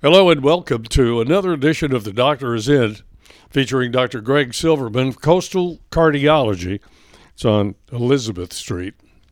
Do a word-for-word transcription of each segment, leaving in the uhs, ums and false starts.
Hello and welcome to another edition of The Doctor Is In, featuring Doctor Greg Silverman of Coastal Cardiology. It's on Elizabeth Street.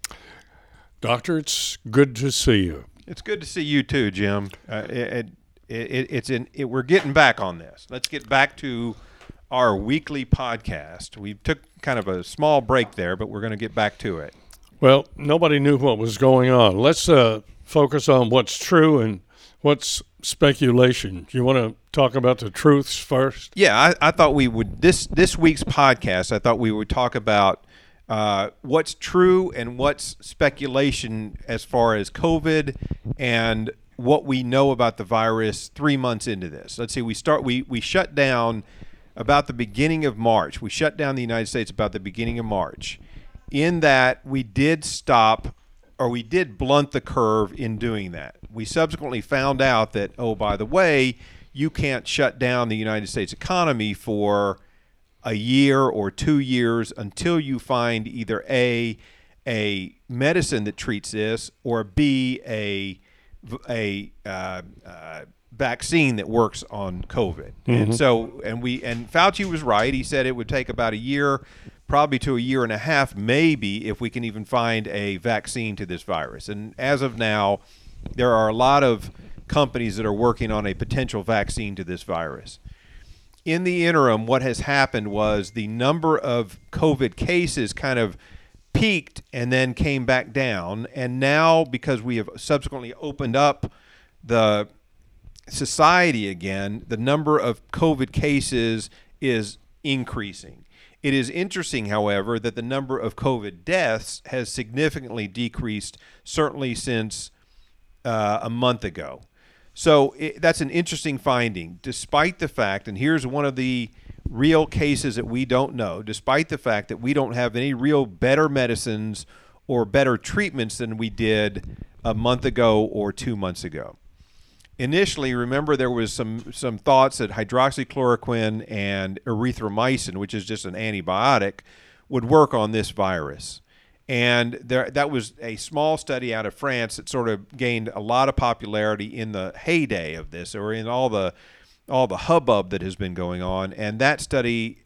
Doctor, it's good to see you. It's good to see you too, Jim. Uh, it, it, it's in. It, we're getting back on this. Let's get back to our weekly podcast. We took kind of a small break there, but we're going to get back to it. Well, nobody knew what was going on. Let's uh, focus on what's true and what's speculation. You want to talk about the truths first? Yeah, I, I thought we would this this week's podcast. I thought we would talk about uh, what's true and what's speculation as far as COVID and what we know about the virus three months into this. Let's see. We start. We we shut down about the beginning of March. We shut down the United States about the beginning of March. In that, we did stop. Or we did blunt the curve in doing that. We subsequently found out that, oh, by the way, you can't shut down the United States economy for a year or two years until you find either A, a medicine that treats this, or B, a, a uh, uh, vaccine that works on COVID. Mm-hmm. And so, and we, and Fauci was right. He said it would take about a year, probably to a year and a half, maybe, if we can even find a vaccine to this virus. And as of now, there are a lot of companies that are working on a potential vaccine to this virus. In the interim, what has happened was the number of COVID cases kind of peaked and then came back down. And now, because we have subsequently opened up the society again, the number of COVID cases is increasing. It is interesting, however, that the number of COVID deaths has significantly decreased, certainly since uh, a month ago. So it, that's an interesting finding, despite the fact, and here's one of the real cases that we don't know, despite the fact that we don't have any real better medicines or better treatments than we did a month ago or two months ago. Initially, remember, there was some, some thoughts that hydroxychloroquine and erythromycin, which is just an antibiotic, would work on this virus. And there, that was a small study out of France that sort of gained a lot of popularity in the heyday of this, or in all the all the hubbub that has been going on. And that study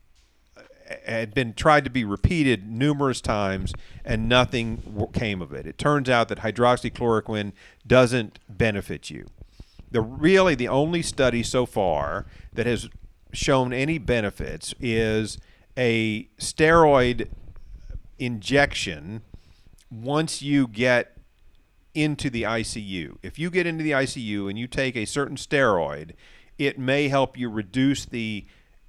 had been tried to be repeated numerous times, and nothing came of it. It turns out that hydroxychloroquine doesn't benefit you. The really the only study so far that has shown any benefits is a steroid injection once you get into the I C U. If you get into the I C U and you take a certain steroid, it may help you reduce the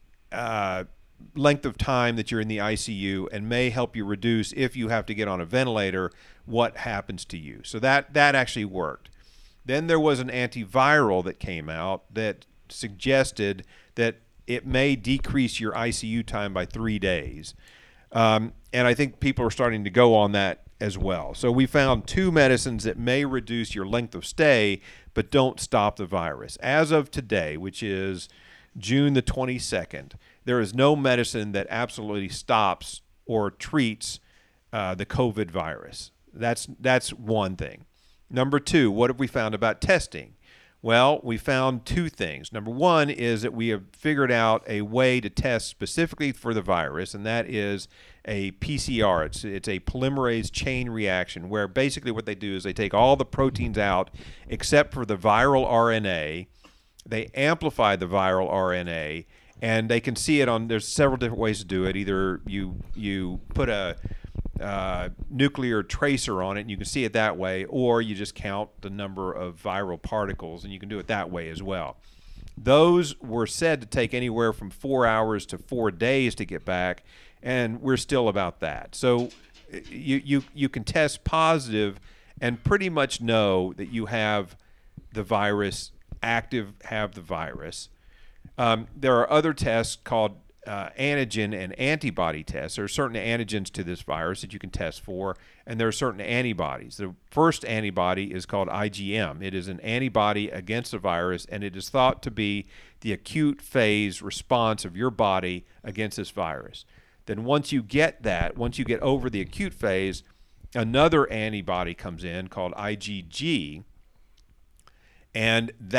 uh, length of time that you're in the I C U, and may help you reduce, if you have to get on a ventilator, what happens to you. So that that actually worked. Then there was an antiviral that came out that suggested that it may decrease your I C U time by three days. Um, and I think people are starting to go on that as well. So we found two medicines that may reduce your length of stay, but don't stop the virus. As of today, which is June the twenty-second, there is no medicine that absolutely stops or treats uh, the COVID virus. That's that's one thing. Number two, what have we found about testing? Well, we found two things. Number one is that we have figured out a way to test specifically for the virus, and that is a P C R. It's, it's a polymerase chain reaction, where basically what they do is they take all the proteins out except for the viral R N A. They amplify the viral R N A, and they can see it on, there's several different ways to do it. Either you you put a Uh, nuclear tracer on it, and you can see it that way, or you just count the number of viral particles, and you can do it that way as well. Those were said to take anywhere from four hours to four days to get back, and we're still about that. So you you you can test positive and pretty much know that you have the virus, active, have the virus. Um, there are other tests called Uh, antigen and antibody tests. There are certain antigens to this virus that you can test for, and there are certain antibodies. The first antibody is called I G M. It is an antibody against the virus, and it is thought to be the acute phase response of your body against this virus. Then once you get that, once you get over the acute phase, another antibody comes in called I G G, and that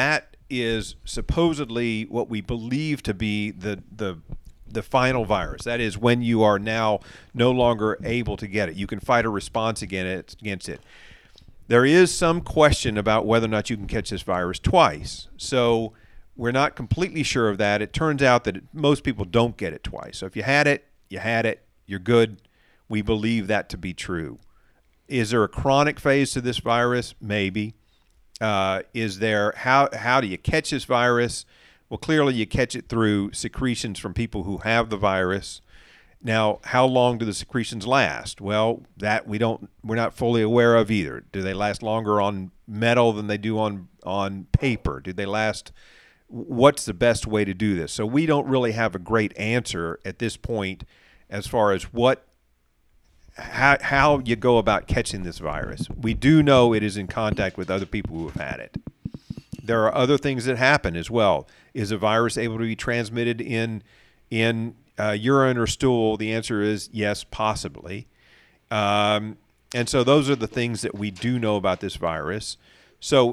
is supposedly what we believe to be the the the final virus. That is when you are now no longer able to get it. You can fight a response against it. There is some question about whether or not you can catch this virus twice. So we're not completely sure of that. It turns out that it, most people don't get it twice. So if you had it, you had it, you're good. We believe that to be true. Is there a chronic phase to this virus? Maybe. Uh, is there, how, how do you catch this virus? Well, clearly you catch it through secretions from people who have the virus. Now, how long do the secretions last? Well, that we don't, we're not fully aware of either. Do they last longer on metal than they do on, on paper? Do they last, what's the best way to do this? So we don't really have a great answer at this point as far as what, how, how you go about catching this virus. We do know it is in contact with other people who have had it. There are other things that happen as well. Is a virus able to be transmitted in, in, Uh, urine or stool? The answer is yes, possibly. Um, and so those are the things that we do know about this virus. So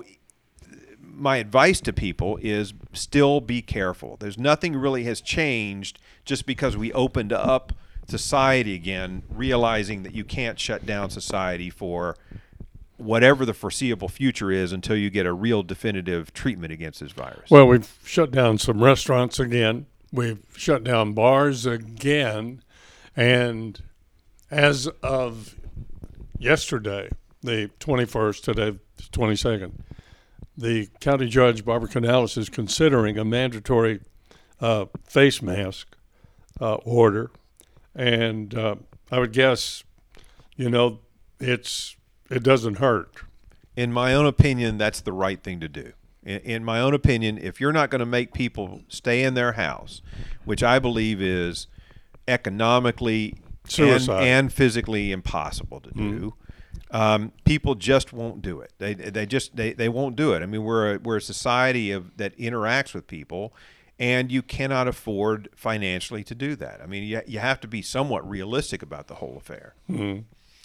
my advice to people is still be careful. There's nothing really has changed just because we opened up society again, realizing that you can't shut down society for whatever the foreseeable future is until you get a real definitive treatment against this virus. Well, we've shut down some restaurants again. We've shut down bars again, and as of yesterday, the twenty-first, today, the twenty-second, the county judge, Barbara Canales, is considering a mandatory uh, face mask uh, order, and uh, I would guess, you know, it's it doesn't hurt. In my own opinion, that's the right thing to do. In my own opinion, if you're not going to make people stay in their house, which I believe is economically and, and physically impossible to do, mm. um, people just won't do it. They they just they, they won't do it. I mean, we're a, we're a society of that interacts with people, and you cannot afford financially to do that. I mean, you you have to be somewhat realistic about the whole affair. Mm.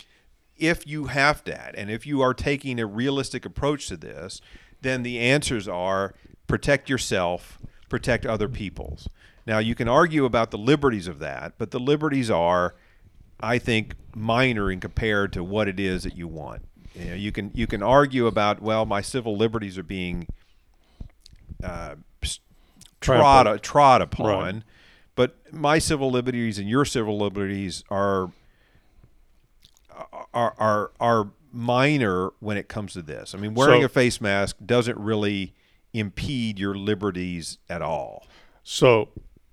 If you have that, and if you are taking a realistic approach to this, then the answers are protect yourself, protect other people's. Now, you can argue about the liberties of that, but the liberties are, I think, minor in compared to what it is that you want. You know, you can you can argue about, well, my civil liberties are being uh, trod, trod upon, right. But my civil liberties and your civil liberties are are are are minor when it comes to this. I mean, wearing so, a face mask doesn't really impede your liberties at all. So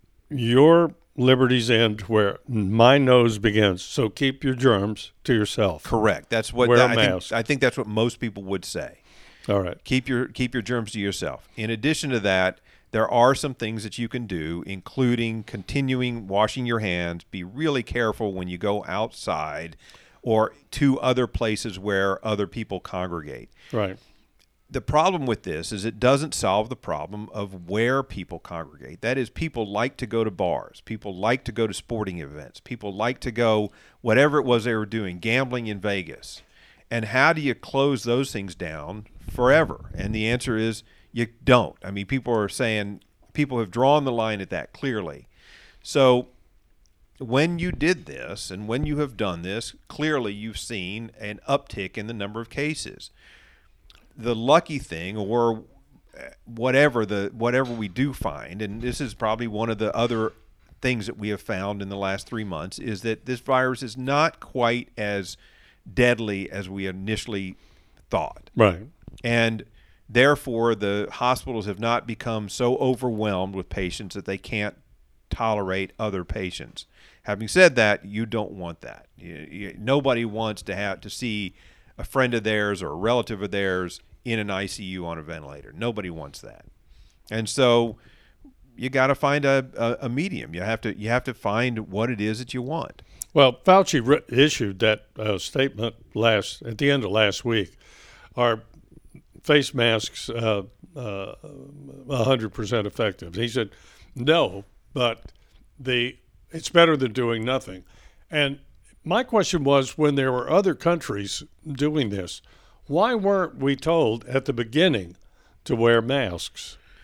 your liberties end where my nose begins. So keep your germs to yourself. Correct. That's what Wear that, a I mask. think, I think that's what most people would say. All right. Keep your keep your germs to yourself. In addition to that, there are some things that you can do, including continuing washing your hands. Be really careful when you go outside or to other places where other people congregate. Right. The problem with this is it doesn't solve the problem of where people congregate. That is, people like to go to bars. People like to go to sporting events. People like to go whatever it was they were doing, gambling in Vegas. And how do you close those things down forever? And the answer is you don't. I mean, people are saying, people have drawn the line at that clearly. So when you did this and when you have done this, clearly you've seen an uptick in the number of cases. The lucky thing, or whatever the whatever we do find, and this is probably one of the other things that we have found in the last three months, is that this virus is not quite as deadly as we initially thought. Right. And therefore, the hospitals have not become so overwhelmed with patients that they can't tolerate other patients. Having said that, you don't want that. You, you, nobody wants to have to see a friend of theirs or a relative of theirs in an I C U on a ventilator. Nobody wants that. And so you got to find a, a, a medium. You have to you have to find what it is that you want. Well, Fauci re- issued that uh, statement last at the end of last week. Are face masks uh, uh, one hundred percent effective? He said no, but the it's better than doing nothing. And my question was, when there were other countries doing this, why weren't we told at the beginning to wear masks?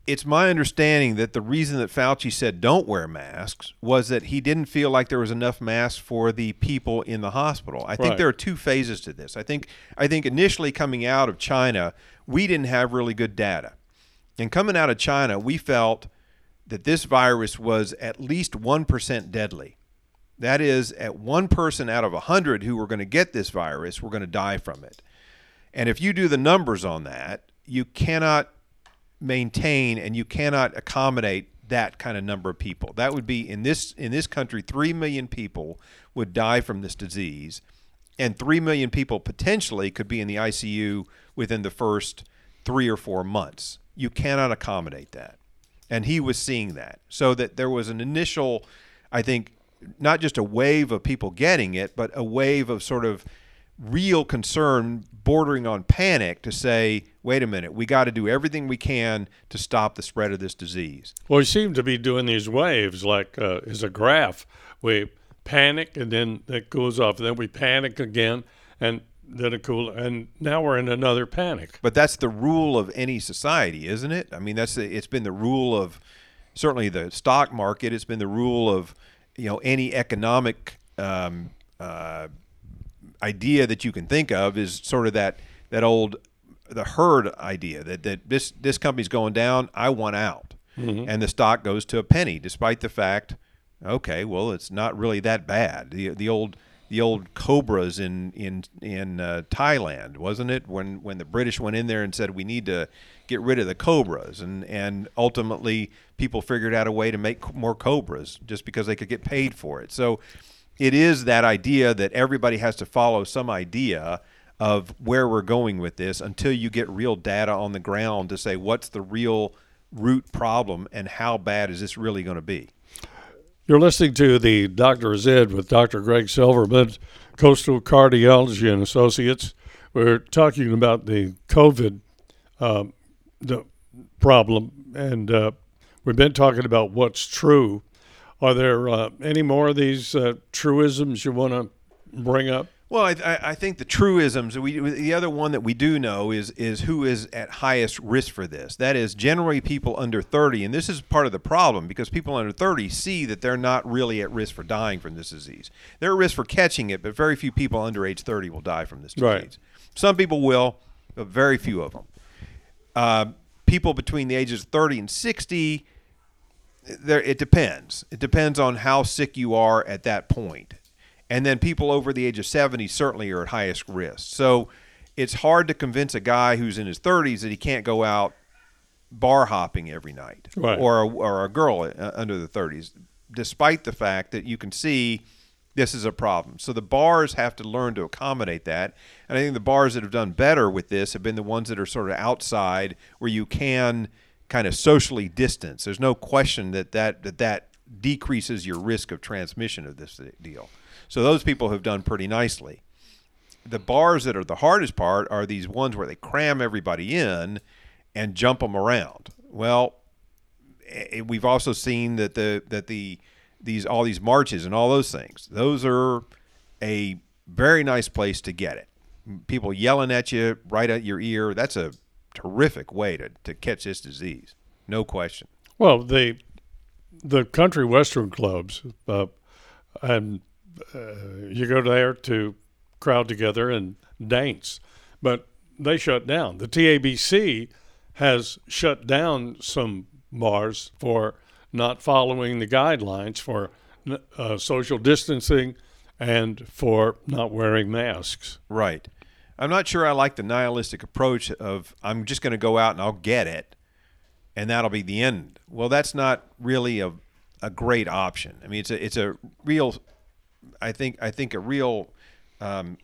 it's my understanding that the reason that Fauci said don't wear masks was that he didn't feel like there was enough masks for the people in the hospital. I think Right. there are two phases to this. I think I think initially coming out of China, we didn't have really good data. And coming out of China, we felt that this virus was at least one percent deadly. That is, at one person out of one hundred who were going to get this virus were going to die from it. And if you do the numbers on that, you cannot maintain and you cannot accommodate that kind of number of people. That would be, in this in this country, three million people would die from this disease, and three million people potentially could be in the I C U within the first three or four months. You cannot accommodate that. And he was seeing that. So that there was an initial, I think, not just a wave of people getting it, but a wave of sort of real concern bordering on panic to say, wait a minute, we got to do everything we can to stop the spread of this disease. Well, we seem to be doing these waves like uh, as a graph. We panic and then it goes off. Then we panic again and then it cool. And now we're in another panic. But that's the rule of any society, isn't it? I mean, that's the, it's been the rule of certainly the stock market. It's been the rule of, you know, any economic um, uh, idea that you can think of is sort of that that old the herd idea that, that this this company's going down, I want out. Mm-hmm. And the stock goes to a penny, despite the fact, okay, well, it's not really that bad. The the old the old cobras in in in uh, Thailand, wasn't it? When when the British went in there and said we need to get rid of the cobras, and and ultimately people figured out a way to make more cobras just because they could get paid for it. So it is that idea that everybody has to follow some idea of where we're going with this until you get real data on the ground to say what's the real root problem and how bad is this really going to be. You're listening to the Doctor is Ed with Doctor Greg Silverman, Coastal Cardiology and Associates. We're talking about the COVID uh, the problem, and uh, we've been talking about what's true. Are there uh, any more of these uh, truisms you want to bring up? Well, I, I think the truisms, we, the other one that we do know is is who is at highest risk for this. That is generally people under thirty, and this is part of the problem because people under thirty see that they're not really at risk for dying from this disease. They're at risk for catching it, but very few people under age thirty will die from this disease. Right. Some people will, but very few of them. Uh, people between the ages of thirty and sixty, there it depends. It depends on how sick you are at that point. And then people over the age of seventy certainly are at highest risk. So it's hard to convince a guy who's in his thirties that he can't go out bar hopping every night, right. or, a, or a girl under the thirties, despite the fact that you can see this is a problem. So the bars have to learn to accommodate that. And I think the bars that have done better with this have been the ones that are sort of outside where you can kind of socially distance. There's no question that that, that, that decreases your risk of transmission of this deal. So those people have done pretty nicely. The bars that are the hardest part are these ones where they cram everybody in and jump them around. Well, we've also seen that the that the these all these marches and all those things, those are a very nice place to get it. People yelling at you right at your ear, that's a terrific way to, to catch this disease. No question. Well, the the country western clubs, uh, and uh, you go there to crowd together and dance, but they shut down. The T A B C has shut down some bars for not following the guidelines for uh, social distancing and for not wearing masks. Right. I'm not sure I like the nihilistic approach of I'm just going to go out and I'll get it, and that'll be the end. Well, that's not really a a great option. I mean, it's a it's a real, I think I think a real um,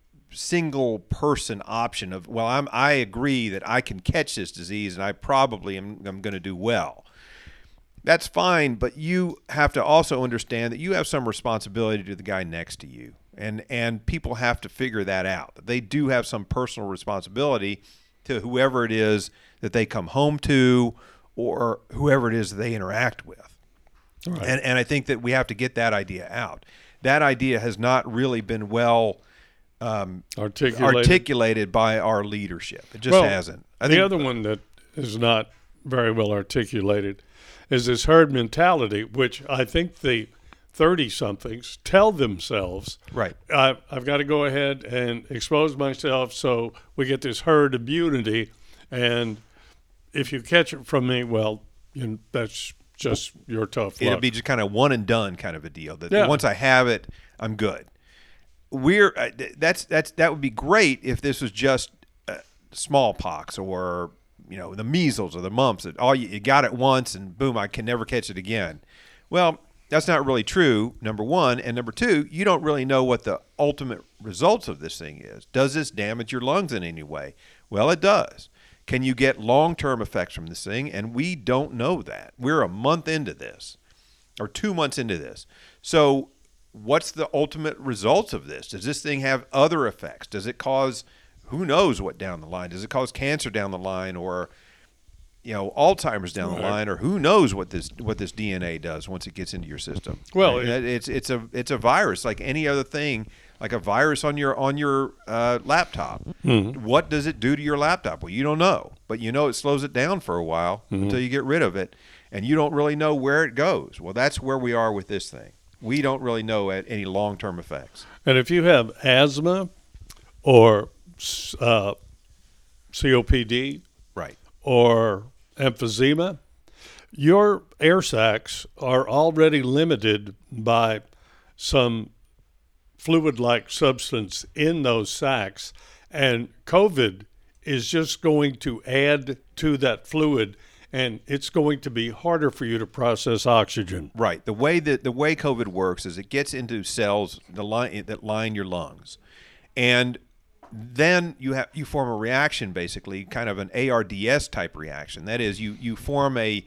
single person option of well, I'm I agree that I can catch this disease and I probably am I'm going to do well. That's fine, but you have to also understand that you have some responsibility to the guy next to you. And and people have to figure that out. They do have some personal responsibility to whoever it is that they come home to or whoever it is that they interact with. Right. And and I think that we have to get that idea out. That idea has not really been well um, articulated. articulated by our leadership. It just well, hasn't. I the think, other one that is not very well articulated, is this herd mentality, which I think the thirty-somethings tell themselves, Right. I, I've got to go ahead and expose myself so we get this herd immunity, and if you catch it from me, well, you know, that's just your tough luck. It'll be just kind of one and done kind of a deal. That Yeah. once I have it, I'm good. We're uh, that's that's that would be great if this was just uh, smallpox or you know the measles or the mumps. That all you, you got it once and boom, I can never catch it again. Well, that's not really true. Number one, and number two, you don't really know what the ultimate results of this thing is. Does this damage your lungs in any way? Well, it does. Can you get long-term effects from this thing? And we don't know that. We're a month into this, or two months into this. So what's the ultimate results of this? Does this thing have other effects? Does it cause, who knows what down the line? Does it cause cancer down the line, or you know, Alzheimer's down the Right. line, or who knows what this what this D N A does once it gets into your system? Well, Right? it's it's a it's a virus like any other thing, like a virus on your on your uh, laptop. Mm-hmm. What does it do to your laptop? Well, you don't know, but you know it slows it down for a while Mm-hmm. until you get rid of it, and you don't really know where it goes. Well, that's where we are with this thing. We don't really know at any long-term effects. And if you have asthma or uh, C O P D Right. or emphysema, your air sacs are already limited by some fluid-like substance in those sacs, and COVID is just going to add to that fluid, and it's going to be harder for you to process oxygen. Right. The way that the way COVID works is it gets into cells the line, that line your lungs, and then you have you form a reaction, basically, kind of an A R D S type reaction. That is, you you form a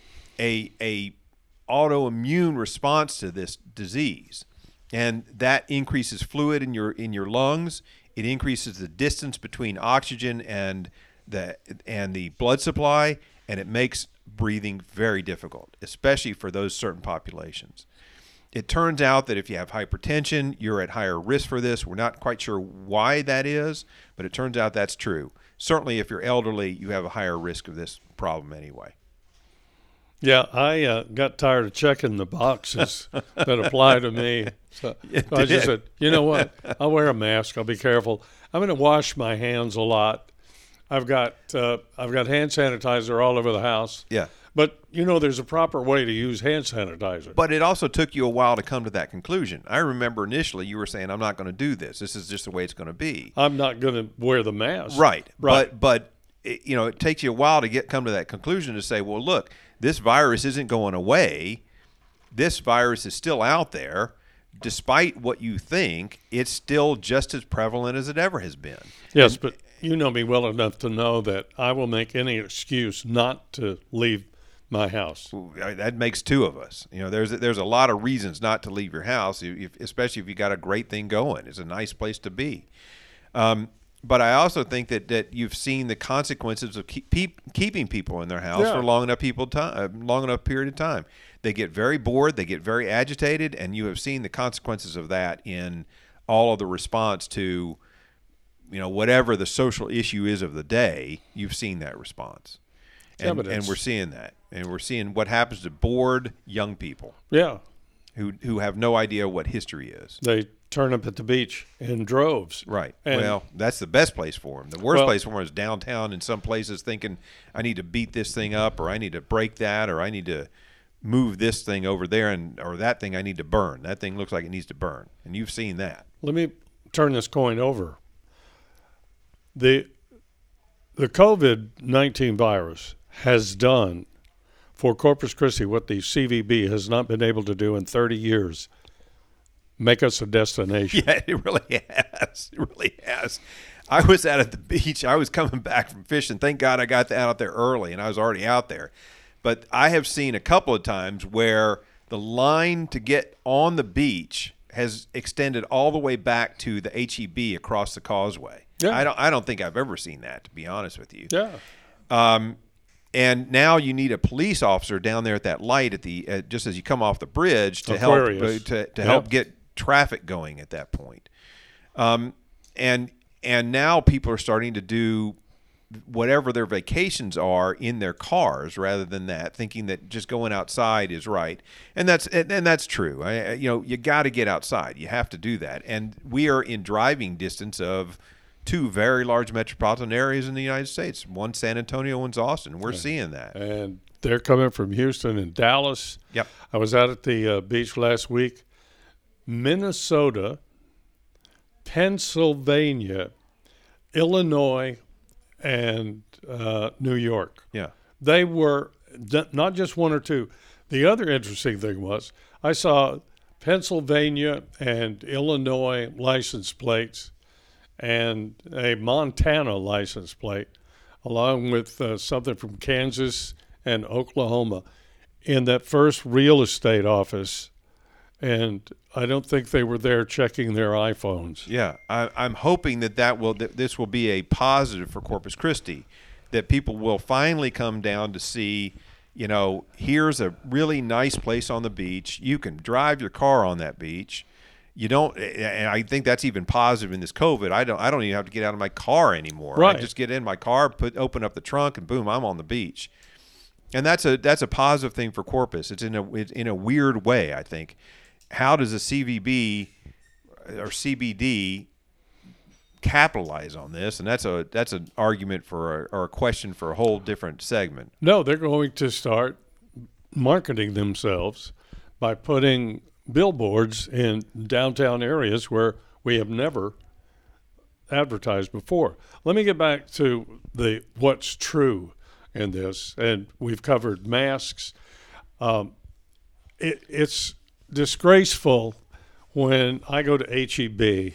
a a autoimmune response to this disease, and that increases fluid in your in your lungs. It increases the distance between oxygen and the and the blood supply, and it makes breathing very difficult, especially for those certain populations. It turns out that if you have hypertension, you're at higher risk for this. We're not quite sure why that is, but it turns out that's true. Certainly, if you're elderly, you have a higher risk of this problem anyway. Yeah, I uh, got tired of checking the boxes that apply to me. So, It so I just did. said, you know what? I'll wear a mask. I'll be careful. I'm going to wash my hands a lot. I've got uh, I've got hand sanitizer all over the house. Yeah. But, you know, there's a proper way to use hand sanitizer. But it also took you a while to come to that conclusion. I remember initially you were saying, I'm not going to do this. This is just the way it's going to be. I'm not going to wear the mask. Right. Right. But, but it, you know, it takes you a while to get come to that conclusion to say, well, look, this virus isn't going away. This virus is still out there. Despite what you think, it's still just as prevalent as it ever has been. Yes, but you know me well enough to know that I will make any excuse not to leave my house. That makes two of us. You know, there's there's a lot of reasons not to leave your house, if, especially if you got a great thing going. It's a nice place to be. Um, but I also think that, that you've seen the consequences of keep, keep, keeping people in their house Yeah. for long enough people time, long enough period of time. They get very bored, they get very agitated, and you have seen the consequences of that in all of the response to, you know, whatever the social issue is of the day. You've seen that response. Yeah, And, but and it's- we're seeing that. And we're seeing what happens to bored young people Yeah, who who have no idea what history is. they turn up at the beach in droves. Right. And- well, that's the best place for them. The worst Well- place for them is downtown in some places thinking, I need to beat this thing up, or I need to break that, or I need to move this thing over there, and or that thing I need to burn. That thing looks like it needs to burn. And you've seen that. Let me turn this coin over. The the COVID nineteen virus has done for Corpus Christi what the C V B has not been able to do in thirty years. Make us a destination. Yeah, it really has. It really has. I was out at the beach. I was coming back from fishing. Thank God I got out there early, and I was already out there. But I have seen a couple of times where the line to get on the beach has extended all the way back to the H E B across the causeway. Yeah. I don't. I don't think I've ever seen that, to be honest with you. Yeah. Um, and now you need a police officer down there at that light at the uh, just as you come off the bridge to Aquarius. help uh, to to Yep. help get traffic going at that point. Um, and and now people are starting to do whatever their vacations are in their cars rather than that, thinking that just going outside is right. And that's and, and that's true. I, you know, you got to get outside. You have to do that. And we are in driving distance of two very large metropolitan areas in the United States. One San Antonio, one's Austin. We're yeah. seeing that. And they're coming from Houston and Dallas. Yep. I was out at the uh, beach last week. Minnesota, Pennsylvania, Illinois, and uh, New York. Yeah. They were d- not just one or two. The other interesting thing was I saw Pennsylvania and Illinois license plates and a Montana license plate, along with uh, something from Kansas and Oklahoma in that first real estate office. And I don't think they were there checking their iPhones. Yeah, I, I'm hoping that, that will that this will be a positive for Corpus Christi, that people will finally come down to see, you know, here's a really nice place on the beach. You can drive your car on that beach. You don't, and I think that's even positive in this COVID. I don't, I don't even have to get out of my car anymore. Right. I just get in my car, put open up the trunk, and boom, I'm on the beach. And that's a that's a positive thing for Corpus. It's in a it's in a weird way, I think. How does a C V B or C B D capitalize on this? And that's a that's an argument for a, or a question for a whole different segment. No, they're going to start marketing themselves by putting billboards in downtown areas where we have never advertised before. Let me get back to the what's true in this, and we've covered masks. Um, it, it's disgraceful when I go to H E B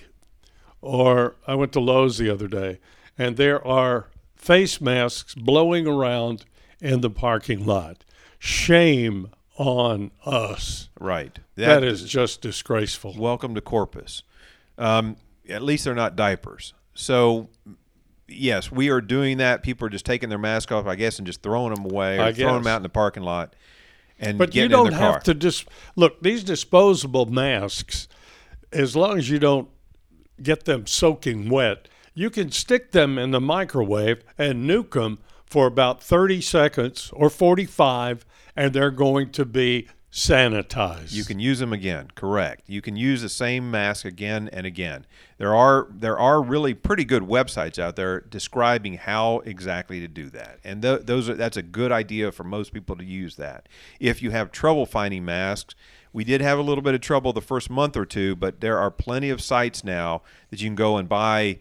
or I went to Lowe's the other day and there are face masks blowing around in the parking lot. Shame on us. Right. That, that is just disgraceful. Welcome to Corpus. Um, at least they're not diapers. So, yes, we are doing that. People are just taking their mask off, I guess, and just throwing them away or I throwing guess. them out in the parking lot. And but you don't have to just look, these disposable masks, as long as you don't get them soaking wet, you can stick them in the microwave and nuke them for about thirty seconds or forty-five, and they're going to be sanitized. You can use them again, correct. You can use the same mask again and again. There are there are really pretty good websites out there describing how exactly to do that. And th- those are, that's a good idea for most people to use that. If you have trouble finding masks, we did have a little bit of trouble the first month or two, but there are plenty of sites now that you can go and buy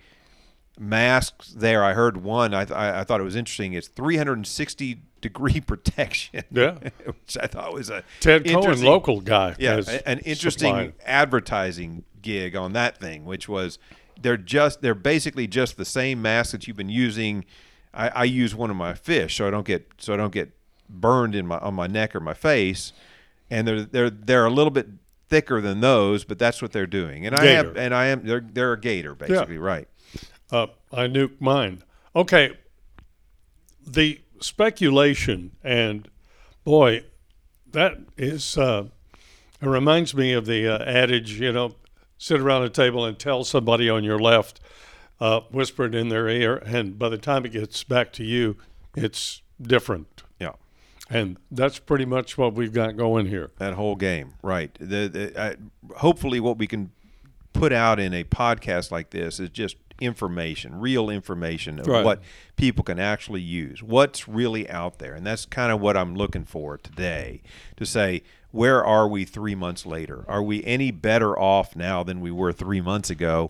masks there. I heard one, I, th- I thought it was interesting. It's three hundred sixty degree protection. Yeah. Which I thought was a Ted Cohen, local guy. Yeah, an interesting supplied. advertising gig on that thing, which was they're just they're basically just the same mask that you've been using. I, I use one of my fish so I don't get so I don't get burned in my on my neck or my face. And they're they're they're a little bit thicker than those, but that's what they're doing. And Gator. I have and I am they're they're a gator basically, yeah. right? Uh, I nuked mine. Okay. The speculation, and boy, that is, uh, it reminds me of the uh, adage, you know, sit around a table and tell somebody on your left, uh, whisper it in their ear, and by the time it gets back to you, it's different. Yeah. And that's pretty much what we've got going here. That whole game, right. The, the, uh, hopefully what we can put out in a podcast like this is just information, real information of right. what people can actually use, what's really out there. And that's kind of what I'm looking for today, to say, where are we three months later? Are we any better off now than we were three months ago?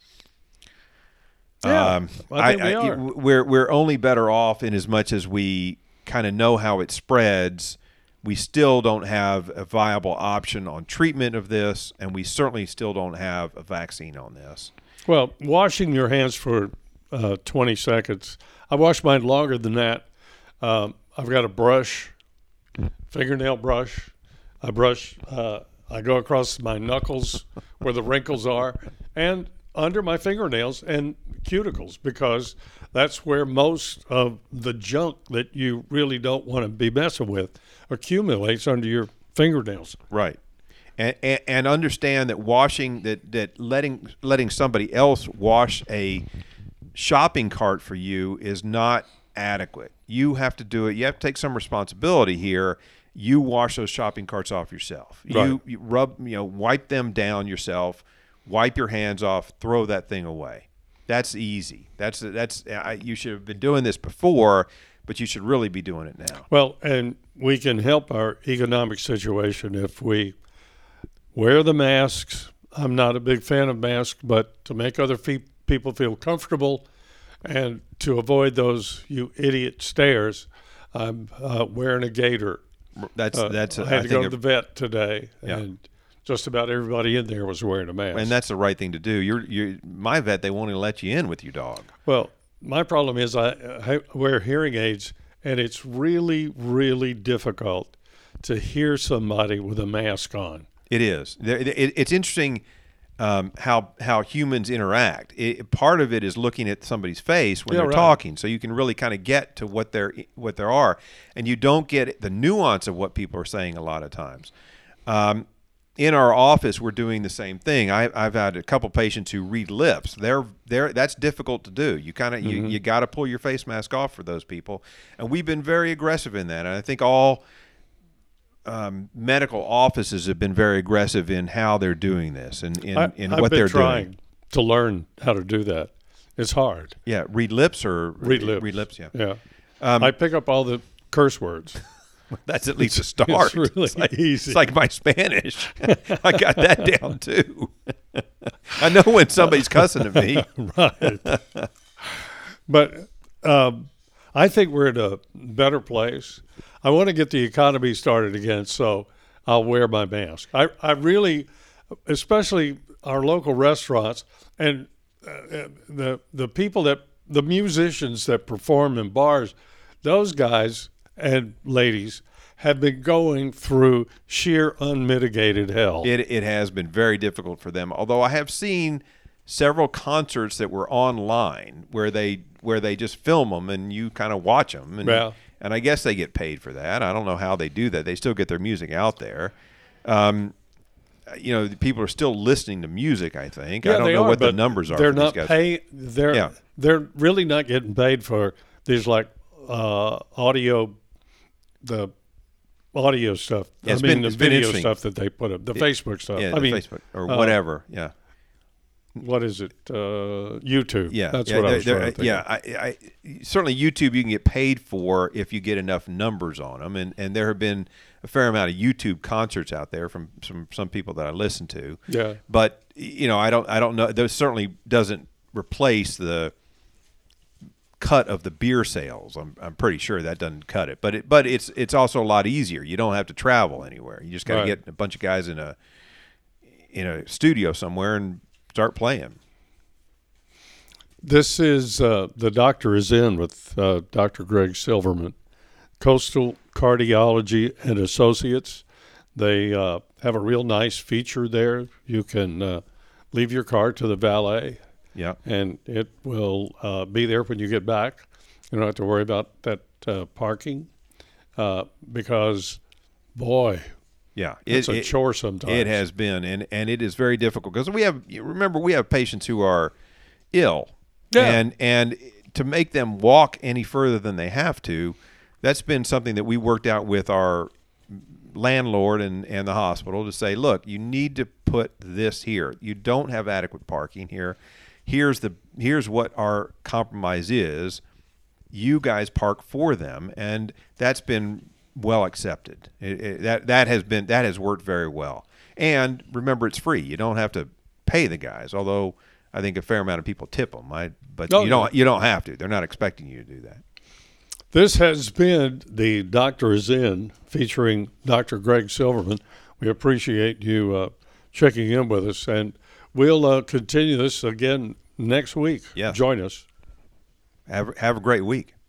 Yeah, um, I think I, we I, are. We're, we're only better off in as much as we kind of know how it spreads. We still don't have a viable option on treatment of this, and we certainly still don't have a vaccine on this. Well, washing your hands for uh, twenty seconds. I wash mine longer than that. Um, I've got a brush, fingernail brush. I brush, uh, I go across my knuckles where the wrinkles are and under my fingernails and cuticles, because that's where most of the junk that you really don't want to be messing with accumulates under your fingernails. Right. And, and, and understand that washing, that, that letting letting somebody else wash a shopping cart for you is not adequate. You have to do it. You have to take some responsibility here. You wash those shopping carts off yourself. Right. You, you rub, you know, wipe them down yourself. Wipe your hands off. Throw that thing away. That's easy. That's that's. Uh, you should have been doing this before, but you should really be doing it now. Well, and we can help our economic situation if we wear the masks. I'm not a big fan of masks, but to make other fe- people feel comfortable and to avoid those you idiot stares, I'm uh, wearing a gaiter. That's Uh, that's. I had I to think go to a- the vet today, Yeah. and just about everybody in there was wearing a mask. and that's the right thing to do. You're you. My vet, they won't even let you in with your dog. Well, my problem is I, I wear hearing aids, and it's really, really difficult to hear somebody with a mask on. It is. There- It, it, it's interesting um, how how humans interact. It, part of it is looking at somebody's face when Yeah, they're right. talking, so you can really kind of get to what they're what there are, and you don't get the nuance of what people are saying a lot of times. Um, in our office, we're doing the same thing. I, I've had a couple patients who read lips. They're they're that's difficult to do. You kind of you, you got to pull your face mask off for those people, and we've been very aggressive in that. And I think all um, medical offices have been very aggressive in how they're doing this and in, I, in I've what been they're trying doing. to learn how to do that. It's hard. Yeah, read lips or Read lips. Read lips. Yeah, Yeah. Um, I pick up all the curse words. that's at least a start. It's really like, easy. It's like my Spanish. I got that down too. I know when somebody's cussing at me. Right. But um, I think we're in a better place. I want to get the economy started again, so I'll wear my mask. I, I really, especially our local restaurants and uh, the the people that, the musicians that perform in bars, those guys and ladies have been going through sheer unmitigated hell. It it has been very difficult for them. Although I have seen several concerts that were online where they where they just film them and you kind of watch them, and Yeah. and I guess they get paid for that. I don't know how they do that. They still get their music out there. Um, you know, the people are still listening to music. I think I don't they know are, what the but numbers are. They're for not these guys. pay. They're Yeah. they're really not getting paid for these like uh, audio, the audio stuff. Yeah, I it's mean been- the it's been video interesting. stuff that they put up, the Facebook stuff. Yeah, I the mean, Facebook or uh, whatever. Yeah. what is it? Uh, YouTube. Yeah, that's yeah, what I they're- was they're- trying to think yeah. of. I, I, certainly, YouTube you can get paid for if you get enough numbers on them, and and there have been a fair amount of YouTube concerts out there from some some people that I listen to. Yeah. But you know, I don't I don't know. Those certainly doesn't replace the cut of the beer sales. I'm I'm pretty sure that doesn't cut it. But it but it's it's also a lot easier. You don't have to travel anywhere. You just got to Right. get a bunch of guys in a in a studio somewhere and start playing. This is uh, the doctor is in with uh, Doctor Greg Silverman, Coastal Cardiology and Associates. They uh, have a real nice feature there. You can uh, leave your car to the valet, Yeah. and it will uh, be there when you get back. You don't have to worry about that uh, parking uh, because, boy, Yeah, it's it, a it- chore sometimes. It has been, and and it is very difficult because we have. you Remember, we have patients who are ill, Yeah. and and to make them walk any further than they have to, that's been something that we worked out with our landlord and and the hospital to say, look, you need to put this here. You don't have adequate parking here. Here's the here's what our compromise is. You guys park for them, and that's been well accepted. It, it, that that has been that has worked very well. And remember, it's free. You don't have to pay the guys. Although I think a fair amount of people tip them. I, but Oh, you don't you don't have to. They're not expecting you to do that. This has been The Doctor is In, featuring Doctor Greg Silverman. We appreciate you uh, checking in with us, and we'll uh, continue this again next week. Yeah. Join us. Have have a great week.